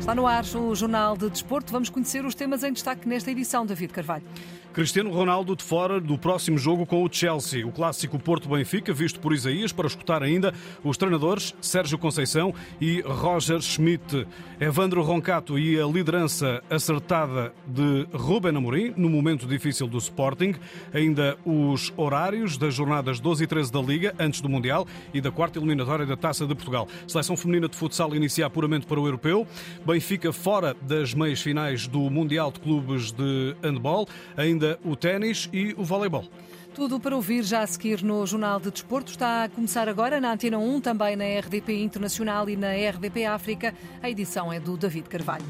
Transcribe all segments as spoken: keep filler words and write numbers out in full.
Está no ar o Jornal de Desporto. Vamos conhecer os temas em destaque nesta edição, David Carvalho. Cristiano Ronaldo de fora do próximo jogo com o Chelsea. O clássico Porto-Benfica, visto por Isaías, para escutar ainda os treinadores Sérgio Conceição e Roger Schmidt. Evandro Roncato e a liderança acertada de Ruben Amorim no momento difícil do Sporting. Ainda os horários das jornadas doze e treze da Liga, antes do Mundial, e da quarta eliminatória da Taça de Portugal. Seleção feminina de futsal inicia apuramento para o Europeu. Benfica fora das meias finais do Mundial de Clubes de Handball. Ainda o ténis e o voleibol. Tudo para ouvir já a seguir no Jornal de Desporto. Está a começar agora na Antena um, também na R D P Internacional e na R D P África. A edição é do David Carvalho.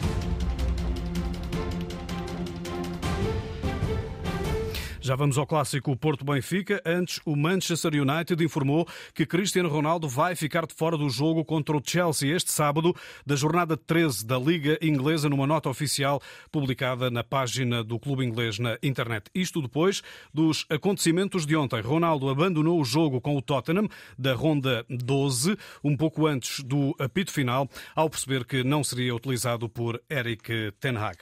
Já vamos ao clássico Porto-Benfica. Antes, o Manchester United informou que Cristiano Ronaldo vai ficar de fora do jogo contra o Chelsea este sábado, da jornada treze da Liga Inglesa, numa nota oficial publicada na página do clube inglês na internet. Isto depois dos acontecimentos de ontem. Ronaldo abandonou o jogo com o Tottenham, da ronda doze, um pouco antes do apito final, ao perceber que não seria utilizado por Erik ten Hag.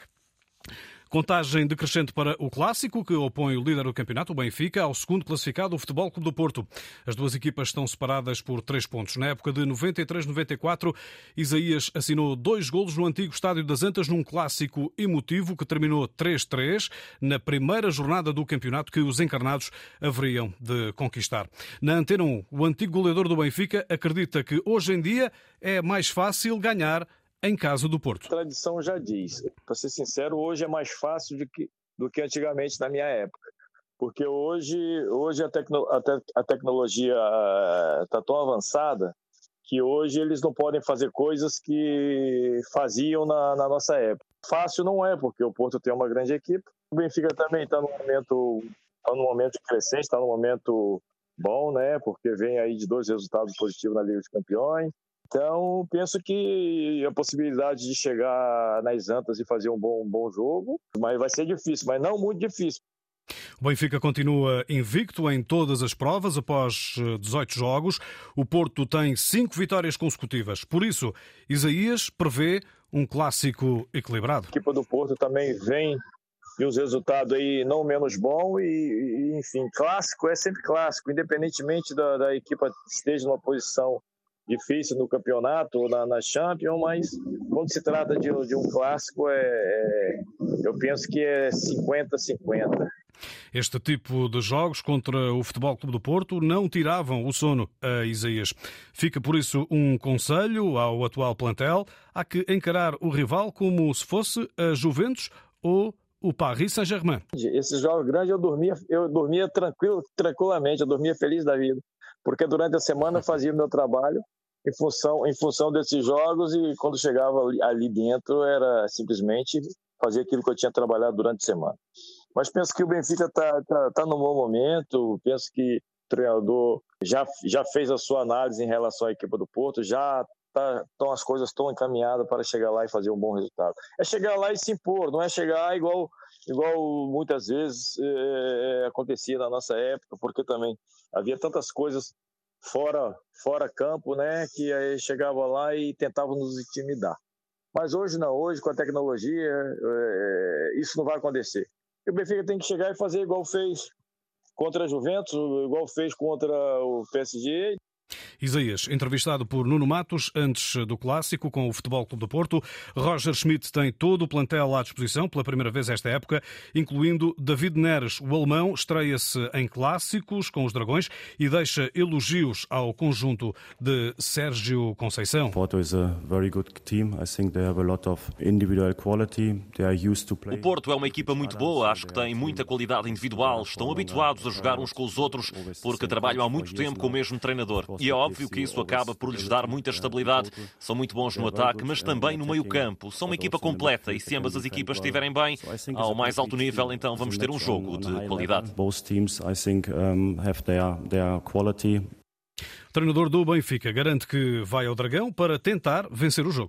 Contagem decrescente para o clássico, que opõe o líder do campeonato, o Benfica, ao segundo classificado, o Futebol Clube do Porto. As duas equipas estão separadas por três pontos. Na época de noventa e três noventa e quatro, Isaías assinou dois golos no antigo Estádio das Antas, num clássico emotivo que terminou três a três, na primeira jornada do campeonato que os encarnados haveriam de conquistar. Na Antena um, o antigo goleador do Benfica acredita que hoje em dia é mais fácil ganhar em casa do Porto. A tradição já diz. Para ser sincero, hoje é mais fácil do que, do que antigamente na minha época. Porque hoje, hoje a, tecno, a, te, a tecnologia está tão avançada que hoje eles não podem fazer coisas que faziam na, na nossa época. Fácil não é, porque o Porto tem uma grande equipe. O Benfica também está num momento, tá num momento crescente, está num momento bom, né? Porque vem aí de dois resultados positivos na Liga dos Campeões. Então, penso que a possibilidade de chegar nas Antas e fazer um bom, um bom jogo, mas vai ser difícil, mas não muito difícil. O Benfica continua invicto em todas as provas após dezoito jogos. O Porto tem cinco vitórias consecutivas. Por isso, Isaías prevê um clássico equilibrado. A equipa do Porto também vem de uns resultados aí não menos bons e, e, enfim, clássico é sempre clássico, independentemente da, da equipa esteja numa posição difícil no campeonato ou na, na Champions, mas quando se trata de, de um clássico, é, é, eu penso que é cinquenta a cinquenta. Este tipo de jogos contra o Futebol Clube do Porto não tiravam o sono a Isaías. Fica por isso um conselho ao atual plantel: há que encarar o rival como se fosse a Juventus ou o Paris Saint-Germain. Esses jogos grandes eu dormia, eu dormia tranquilo, tranquilamente, eu dormia feliz da vida, porque durante a semana eu fazia o meu trabalho em função, em função desses jogos, e quando chegava ali, ali dentro era simplesmente fazer aquilo que eu tinha trabalhado durante a semana. Mas penso que o Benfica está tá, tá num bom momento, penso que o treinador já, já fez a sua análise em relação à equipe do Porto, já tá, tão, as coisas estão encaminhadas para chegar lá e fazer um bom resultado. É chegar lá e se impor, não é chegar igual, igual muitas vezes é, acontecia na nossa época, porque também havia tantas coisas fora, fora campo, né, que aí chegava lá e tentava nos intimidar. Mas hoje não, hoje com a tecnologia, é, isso não vai acontecer. E o Benfica tem que chegar e fazer igual fez contra a Juventus, igual fez contra o P S G. Isaías, entrevistado por Nuno Matos antes do clássico com o Futebol Clube do Porto. Roger Schmidt tem todo o plantel à disposição pela primeira vez esta época, incluindo David Neres. O alemão estreia-se em clássicos com os Dragões e deixa elogios ao conjunto de Sérgio Conceição. Porto is a very good team. I think they have a lot of individual quality. They are used to play. O Porto é uma equipa muito boa, acho que tem muita qualidade individual. Estão habituados a jogar uns com os outros porque trabalham há muito tempo com o mesmo treinador. E é óbvio que isso acaba por lhes dar muita estabilidade. São muito bons no ataque, mas também no meio-campo. São uma equipa completa e se ambas as equipas estiverem bem, ao mais alto nível, então vamos ter um jogo de qualidade. Both teams, I think, have their their quality. treinador do Benfica, garante que vai ao Dragão para tentar vencer o jogo.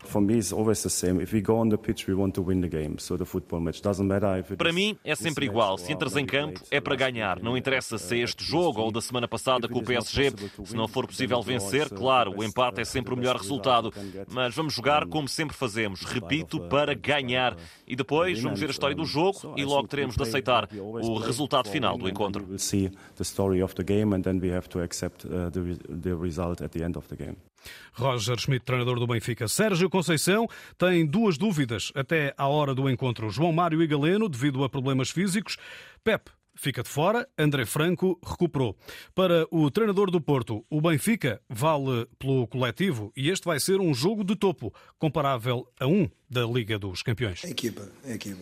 Para mim é sempre igual. Se entras em campo é para ganhar. Não interessa se é este jogo ou da semana passada com o P S G. Se não for possível vencer, claro, o empate é sempre o melhor resultado. Mas vamos jogar como sempre fazemos. Repito, para ganhar. E depois vamos ver a história do jogo e logo teremos de aceitar o resultado final do encontro. Roger Schmidt, treinador do Benfica. Sérgio Conceição tem duas dúvidas até à hora do encontro. João Mário e Galeno, devido a problemas físicos. Pepe fica de fora, André Franco recuperou. Para o treinador do Porto, o Benfica vale pelo coletivo e este vai ser um jogo de topo, comparável a um da Liga dos Campeões. A equipa, a equipa.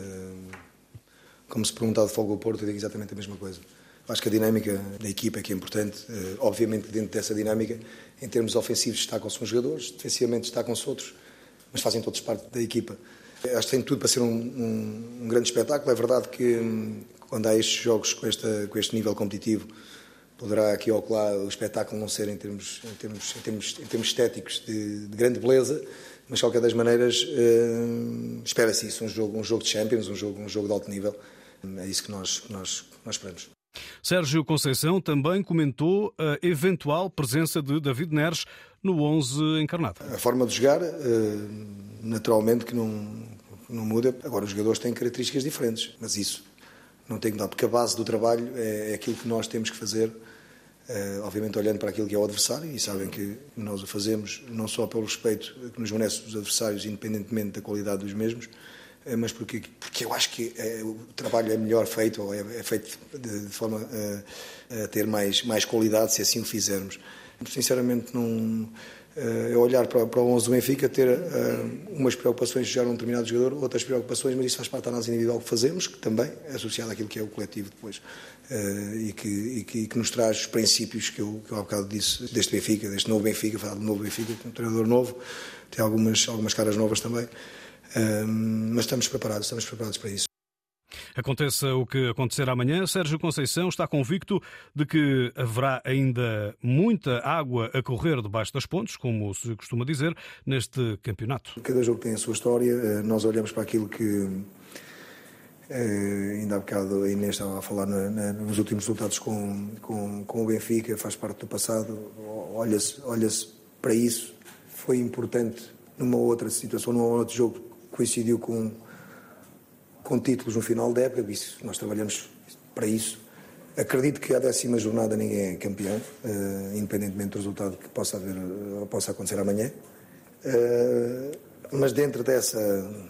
Como se perguntar de folga ao Porto, eu digo exatamente a mesma coisa. Acho que a dinâmica da equipa é que é importante. Obviamente, dentro dessa dinâmica, em termos ofensivos, destacam-se uns jogadores, defensivamente destacam-se outros, mas fazem todos parte da equipa. Acho que tem tudo para ser um, um, um grande espetáculo. É verdade que quando há estes jogos com, esta, com este nível competitivo, poderá aqui ou lá o espetáculo não ser em termos, em termos, em termos, em termos estéticos de, de grande beleza, mas de qualquer das maneiras uh, espera-se isso, um jogo, um jogo de Champions, um jogo, um jogo de alto nível. É isso que nós, que nós, que nós esperamos. Sérgio Conceição também comentou a eventual presença de David Neres no onze encarnado. A forma de jogar, naturalmente, que não, não muda. Agora, os jogadores têm características diferentes, mas isso não tem que dar, porque a base do trabalho é aquilo que nós temos que fazer, obviamente olhando para aquilo que é o adversário, e sabem que nós o fazemos não só pelo respeito que nos merece os adversários, independentemente da qualidade dos mesmos, mas porque, porque eu acho que é, o trabalho é melhor feito, ou é, é feito de, de forma a, a ter mais, mais qualidade, se assim o fizermos. Sinceramente, não, é olhar para, para o onze do Benfica, ter uh, umas preocupações de jogar um determinado jogador, outras preocupações, mas isso faz parte da análise individual que fazemos, que também é associado àquilo que é o coletivo depois, uh, e, que, e, que, e que nos traz os princípios que eu, que eu há bocado disse, deste Benfica, deste novo Benfica, falar do novo Benfica, que é um treinador novo, tem algumas, algumas caras novas também. Um, mas estamos preparados, estamos preparados para isso. Aconteça o que acontecer amanhã, Sérgio Conceição está convicto de que haverá ainda muita água a correr debaixo das pontes, como se costuma dizer, neste campeonato. Cada jogo tem a sua história, nós olhamos para aquilo que ainda há bocado a Inês estava a falar na, na, nos últimos resultados com, com, com o Benfica, faz parte do passado, olha-se, olha-se para isso, foi importante numa outra situação, num outro jogo, coincidiu com, com títulos no final da época, isso, nós trabalhamos para isso. Acredito que à décima jornada ninguém é campeão, uh, independentemente do resultado que possa, haver, uh, possa acontecer amanhã. Uh, mas dentro dessa,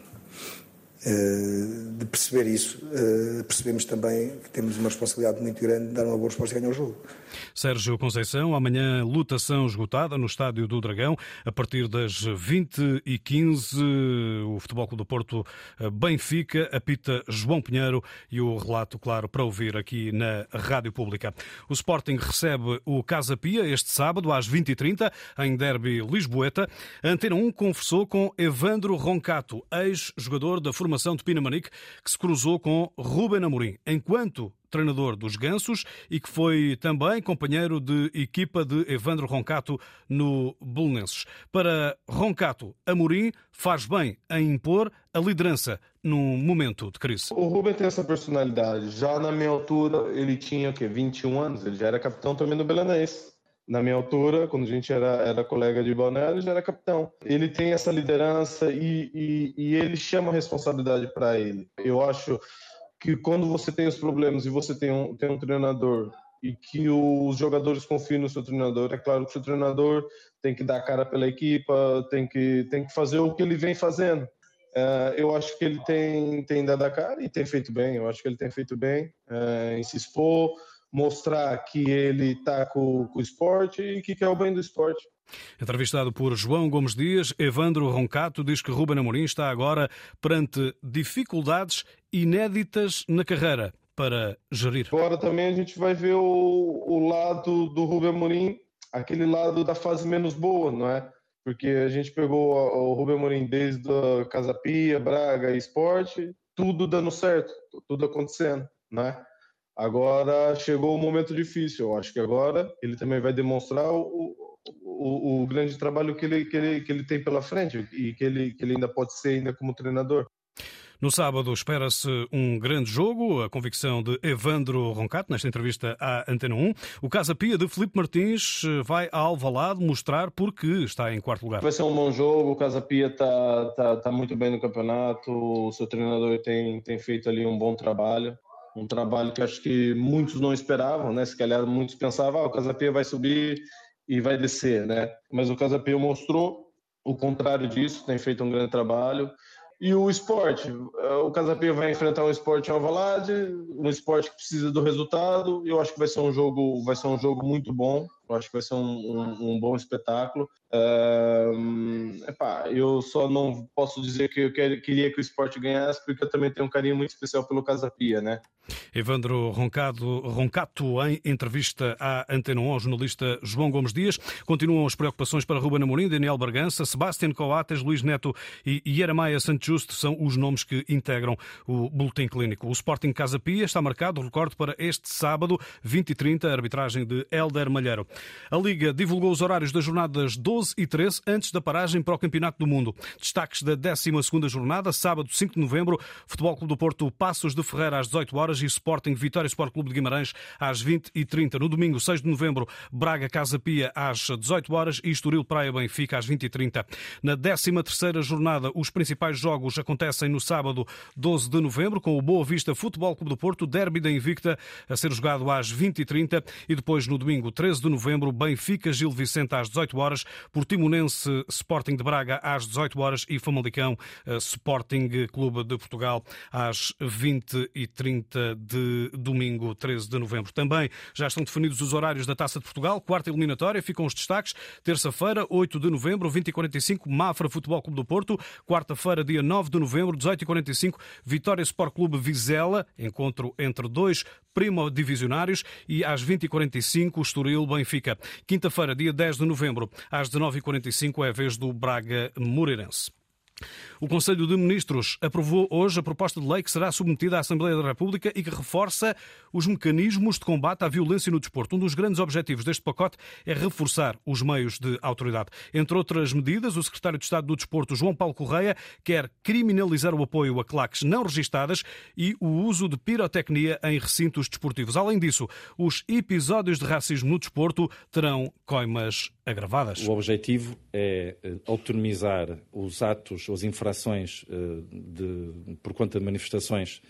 uh, de perceber isso, uh, percebemos também que temos uma responsabilidade muito grande de dar uma boa resposta e ganhar o jogo. Sérgio Conceição, amanhã lotação esgotada no Estádio do Dragão, a partir das vinte e quinze, o Futebol Clube do Porto Benfica, apita João Pinheiro e o relato, claro, para ouvir aqui na Rádio Pública. O Sporting recebe o Casa Pia este sábado às vinte e trinta, em derby lisboeta. A Antena um conversou com Evandro Roncato, ex-jogador da formação de Pinamanique, que se cruzou com Ruben Amorim, enquanto treinador dos Gansos e que foi também companheiro de equipa de Evandro Roncato no Belenenses. Para Roncato, Amorim faz bem em impor a liderança num momento de crise. O Ruben tem essa personalidade. Já na minha altura, ele tinha o quê? vinte e um anos, ele já era capitão também do Belenenses. Na minha altura, quando a gente era, era colega de balneário, ele já era capitão. Ele tem essa liderança e, e, e ele chama a responsabilidade para ele. Eu acho que quando você tem os problemas e você tem um, tem um treinador e que os jogadores confiam no seu treinador, é claro que o seu treinador tem que dar a cara pela equipa, tem que, tem que fazer o que ele vem fazendo. Uh, eu acho que ele tem, tem dado a cara e tem feito bem, eu acho que ele tem feito bem uh, em se expor, mostrar que ele está com, com o esporte e que quer o bem do esporte. Entrevistado por João Gomes Dias, Evandro Roncato diz que Ruben Amorim está agora perante dificuldades inéditas na carreira para gerir. Agora também a gente vai ver o, o lado do Ruben Amorim, aquele lado da fase menos boa, não é? Porque a gente pegou o Ruben Amorim desde a Casa Pia, Braga e Sport, tudo dando certo, tudo acontecendo, não é? Agora chegou o momento difícil. Eu acho que agora ele também vai demonstrar o, o, o grande trabalho que ele, que, ele, que ele tem pela frente e que ele, que ele ainda pode ser ainda como treinador. No sábado espera-se um grande jogo, a convicção de Evandro Roncato, nesta entrevista à Antena um. O Casa Pia de Filipe Martins vai a Alvalade mostrar porque está em quarto lugar. Vai ser um bom jogo, o Casa Pia está tá, tá muito bem no campeonato, o seu treinador tem, tem feito ali um bom trabalho, um trabalho que acho que muitos não esperavam, né? Se calhar muitos pensavam, ah, o Casa Pia vai subir e vai descer, né? Mas o Casa Pia mostrou o contrário disso, tem feito um grande trabalho. E o Sport, o Casa Pia vai enfrentar o Sport em Alvalade, um Sport que precisa do resultado. Eu acho que vai ser um jogo, vai ser um jogo muito bom. Eu acho que vai ser um, um, um bom espetáculo. Uh, epá, eu só não posso dizer que eu quer, queria que o Sport ganhasse, porque eu também tenho um carinho muito especial pelo Casa Pia, né? Evandro Roncato, Roncato em entrevista à Antena um ao jornalista João Gomes Dias. Continuam as preocupações para Ruben Amorim, Daniel Bargança, Sebastián Coates, Luís Neto e Jeremiah Santos são os nomes que integram o boletim clínico. O Sporting Casa Pia está marcado, recorde, para este sábado, vinte e trinta, a arbitragem de Hélder Malheiro. A Liga divulgou os horários das jornadas doze e treze antes da paragem para o Campeonato do Mundo. Destaques da décima segunda jornada, sábado cinco de novembro, Futebol Clube do Porto, Passos de Ferreira às dezoito horas e Sporting Vitória Sport Clube de Guimarães às vinte e trinta. No domingo, seis de novembro, Braga Casa Pia às dezoito horas e Estoril Praia Benfica às vinte e trinta. Na décima terceira jornada, os principais jogos acontecem no sábado doze de novembro, com o Boa Vista Futebol Clube do Porto, Derby da Invicta, a ser jogado às vinte e trinta, e depois no domingo treze de novembro, Benfica Gil Vicente às dezoito horas, Portimonense Sporting de Braga às dezoito horas e Famalicão Sporting Clube de Portugal às vinte e trinta de domingo treze de novembro. Também já estão definidos os horários da Taça de Portugal, quarta eliminatória, ficam os destaques. Terça-feira, oito de novembro, vinte e quarenta e cinco, Mafra Futebol Clube do Porto. Quarta-feira, dia nove de novembro, dezoito e quarenta e cinco, Vitória Sport Clube Vizela, encontro entre dois primodivisionários, e às vinte e quarenta e cinco, Estoril Benfica. Quinta-feira, dia dez de novembro, às dezenove e quarenta e cinco, é a vez do Braga Moreirense. O Conselho de Ministros aprovou hoje a proposta de lei que será submetida à Assembleia da República e que reforça os mecanismos de combate à violência no desporto. Um dos grandes objetivos deste pacote é reforçar os meios de autoridade. Entre outras medidas, o Secretário de Estado do Desporto, João Paulo Correia, quer criminalizar o apoio a claques não registadas e o uso de pirotecnia em recintos desportivos. Além disso, os episódios de racismo no desporto terão coimas agravadas. O objetivo é autonomizar os atos, as infrações de, por conta de manifestações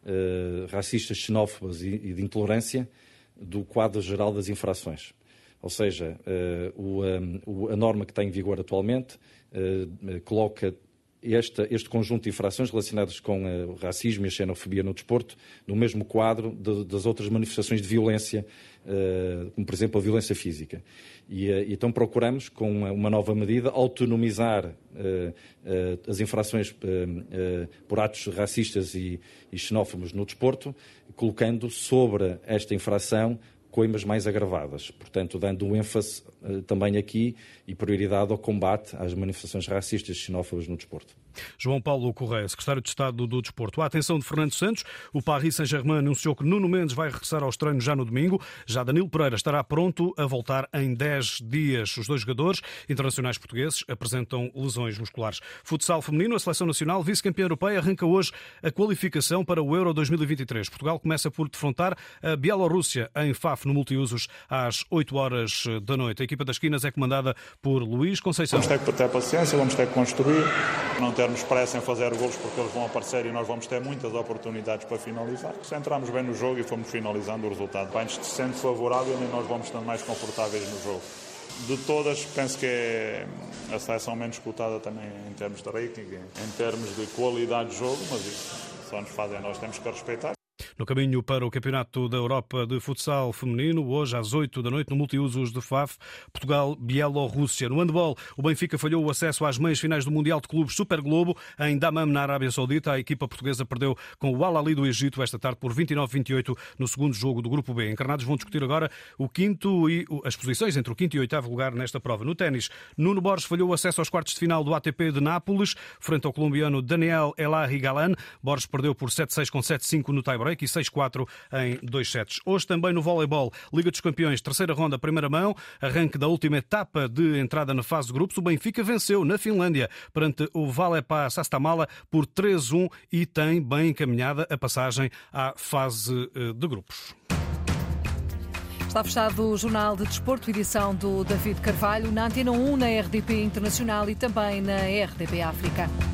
uh, racistas, xenófobas e, e de intolerância do quadro geral das infrações. Ou seja, uh, o, um, a norma que está em vigor atualmente uh, coloca Este, este conjunto de infrações relacionadas com o racismo e a xenofobia no desporto no mesmo quadro de, das outras manifestações de violência, uh, como por exemplo a violência física. E, uh, então procuramos, com uma nova medida, autonomizar uh, uh, as infrações uh, uh, por atos racistas e, e xenófobos no desporto, colocando sobre esta infração coimas mais agravadas, portanto, dando um ênfase uh, também aqui e prioridade ao combate às manifestações racistas e xenófobas no desporto. João Paulo Correia, Secretário de Estado do Desporto. À atenção de Fernando Santos, o Paris Saint-Germain anunciou que Nuno Mendes vai regressar aos treinos já no domingo. Já Danilo Pereira estará pronto a voltar em dez dias. Os dois jogadores internacionais portugueses apresentam lesões musculares. Futsal feminino, a Seleção Nacional, vice-campeã europeia, arranca hoje a qualificação para o Euro dois mil e vinte e três. Portugal começa por defrontar a Bielorrússia em Faf, no multiusos, às oito horas da noite. A equipa das esquinas é comandada por Luís Conceição. Vamos ter que ter paciência, vamos ter que construir, não termos pressa em fazer golos porque eles vão aparecer e nós vamos ter muitas oportunidades para finalizar. Se entrarmos bem no jogo e formos finalizando, o resultado vai-nos sendo favorável e nós vamos estando mais confortáveis no jogo. De todas, penso que é a seleção menos cotada também em termos de rating, em termos de qualidade de jogo, mas isso só nos fazem, nós temos que respeitar. No caminho para o Campeonato da Europa de Futsal Feminino, hoje às oito da noite, no multiusos de Faf, Portugal-Bielorrússia. No handball, o Benfica falhou o acesso às meias finais do Mundial de Clubes Super Globo em Dammam, na Arábia Saudita. A equipa portuguesa perdeu com o Al Ahly do Egito esta tarde por vinte e nove a vinte e oito no segundo jogo do Grupo B. Encarnados vão discutir agora o quinto e as posições entre o quinto e oitavo lugar nesta prova. No ténis, Nuno Borges falhou o acesso aos quartos de final do A T P de Nápoles, frente ao colombiano Daniel Elahi Galan. Borges perdeu por sete a seis com sete a cinco no tie-break Munique e seis quatro em dois sets. Hoje também no voleibol, Liga dos Campeões, terceira ronda, primeira mão, arranque da última etapa de entrada na fase de grupos. O Benfica venceu na Finlândia perante o Valepa Sastamala por três a um e tem bem encaminhada a passagem à fase de grupos. Está fechado o Jornal de Desporto, edição do David Carvalho, na Antena um, na R D P Internacional e também na R D P África.